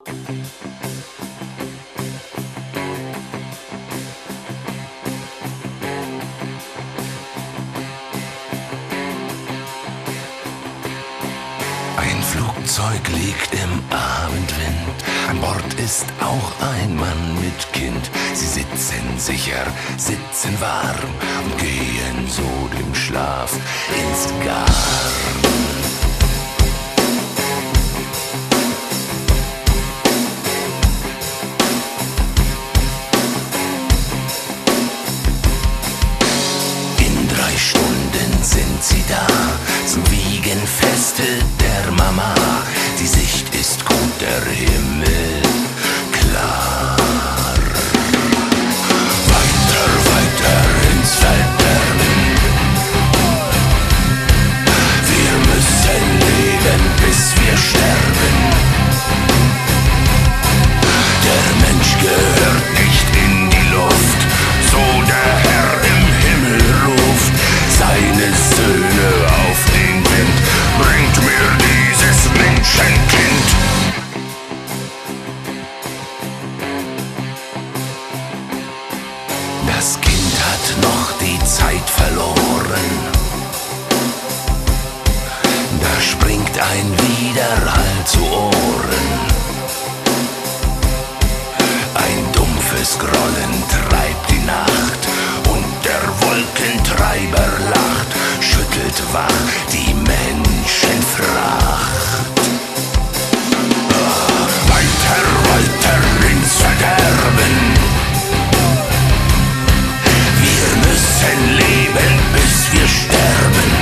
Ein Flugzeug liegt im Abendwind, an Bord ist auch ein Mann mit Kind. Sie sitzen sicher, sitzen warm und gehen so dem Schlaf ins Garn. In 3 Stunden sind sie da zum Wiegenfeste der Mama. Die Sicht ist gut, der Himmel klar. Weiter, weiter ins Verderben. Wir müssen leben, bis wir sterben. Der Mensch gehört nicht in die Luft, so der Herr im Himmel ruft seine Söhne auf den Wind. Bringt mir dieses Menschenkind. Das Kind hat noch die Zeit verloren. Da springt ein Widerhall zu Ohren. Ein dumpfes Grollen treibt die Nacht und der Wolkentreiber lacht, schüttelt wach die Menschenfracht. Weiter, weiter ins Verderben. Wir müssen leben, bis wir sterben.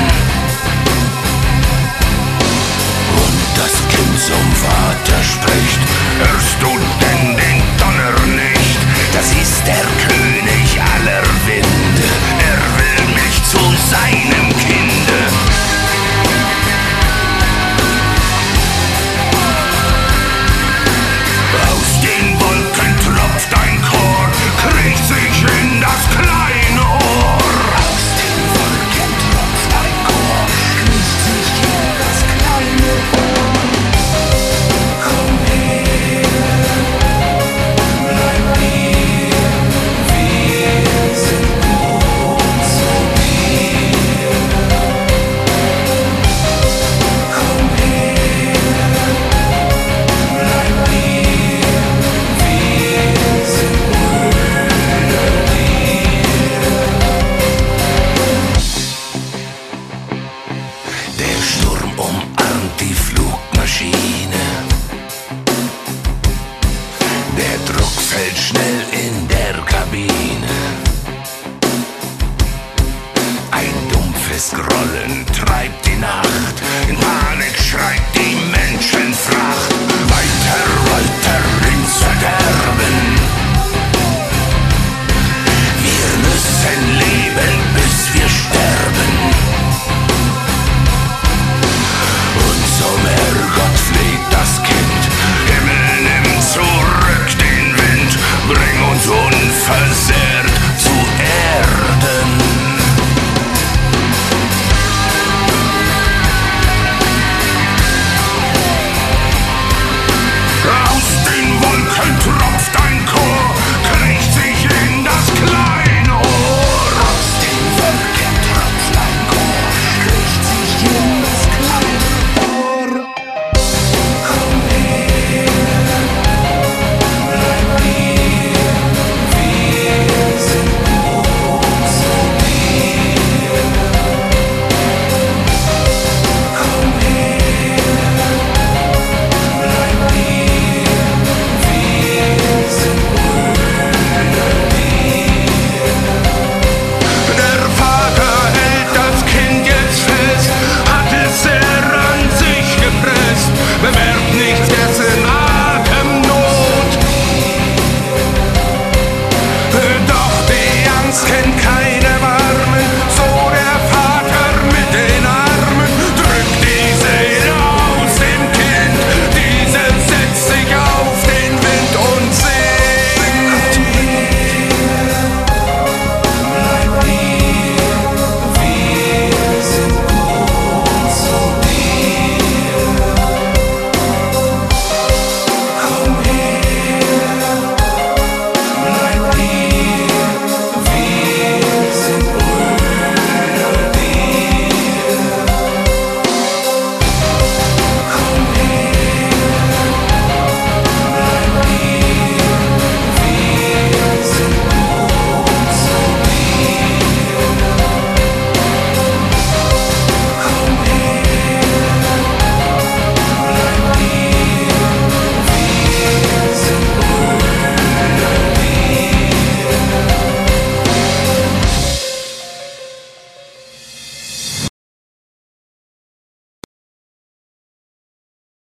Und das Kind zum Vater spricht: Hörst du denn den Donner nicht? Das ist der König aller Winde. Er will mich zu seinem Kinde. Aus den Wolken tropft ein Chor, kriecht sich in das kleine Ohr. Aus den Wolken tropft ein Chor, kriecht sich in das kleine Ohr. Komm her, bleib hier, wir sind gut zu dir. Komm her, bleib hier, wir sind Brüder dir. Der Sturm umarmt die Flugmaschine. Der Druck fällt schnell in der Kabine. Ein dumpfes Grollen treibt die Nacht. In Panik schreit die Menschenfracht.